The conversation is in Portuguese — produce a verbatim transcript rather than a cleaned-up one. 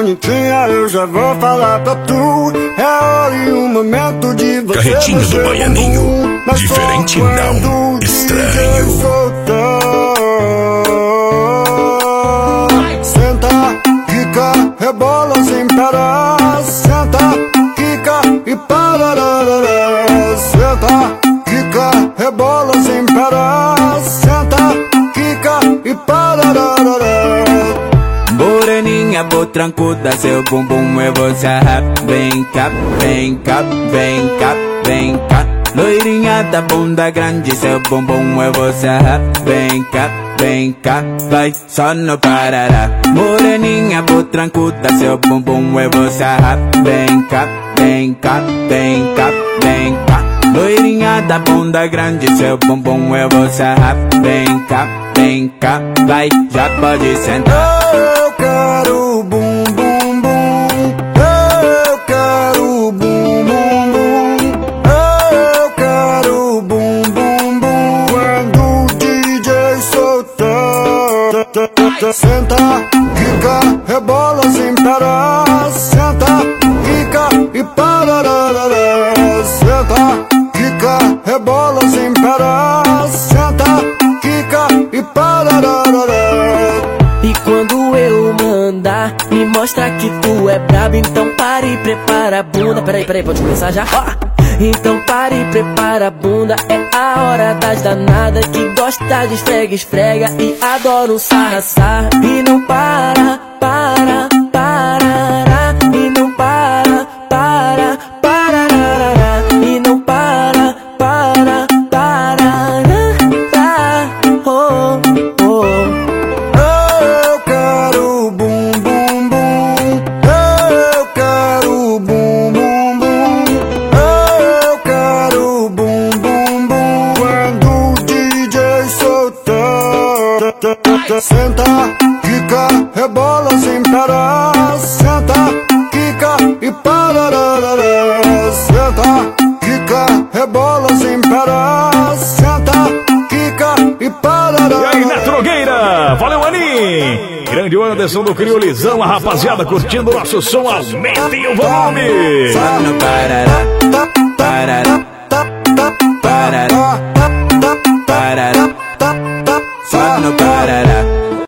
bonitinha, eu já vou falar pra tu. É hora e o momento de você. Carretinha do Baianinho, diferente não, estranho. Senta, quica, rebola sem parar. Senta, quica e para. Senta, quica, rebola sem parar. Senta, quica e para. Moreninha, botrancuda, seu bumbum é você rap. Vem cá, vem cá, vem cá, vem cá. Loirinha da bunda grande, seu bumbum é você rap. Vem cá, vem cá, vai só no parará. Moreninha, botrancuda, seu bumbum é você rap. Vem cá, vem cá, vem cá, vem cá. Loirinha da bunda grande, seu bumbum é você rap. Vem cá, vem cá, vai, já pode sentar. Eu quero bum bum bum, eu quero bum bum bum, eu quero bum bum bum. Quando o D J soltar, senta, quica, rebola sem parar. Senta, quica e para. Senta, quica, rebola sem parar. Senta, quica e para. E quando eu mandar, me mostra que tu é brabo. Então pare e prepara a bunda. Peraí, peraí, pode começar já? Ó! Então pare e prepara a bunda. É a hora das danadas que gosta de esfrega, esfrega e adora um sarra, sarra. E não para, para, parará. E não para, para, parará. E não para, para, parará. Oh, oh. Eu quero bum bum bum, eu quero bum bum bum, eu quero bum bum bum. Quando o D J soltar, senta, quica, rebola sem parar. Senta, quica e para. Senta, quica, rebola sem parar. Senta, quica e para. E aí, Neto Nogueira, valeu, Aninho! Grande Anderson do Criolizão, a rapaziada curtindo o nosso som, aumentem o volume! Só no parará, parará, parará.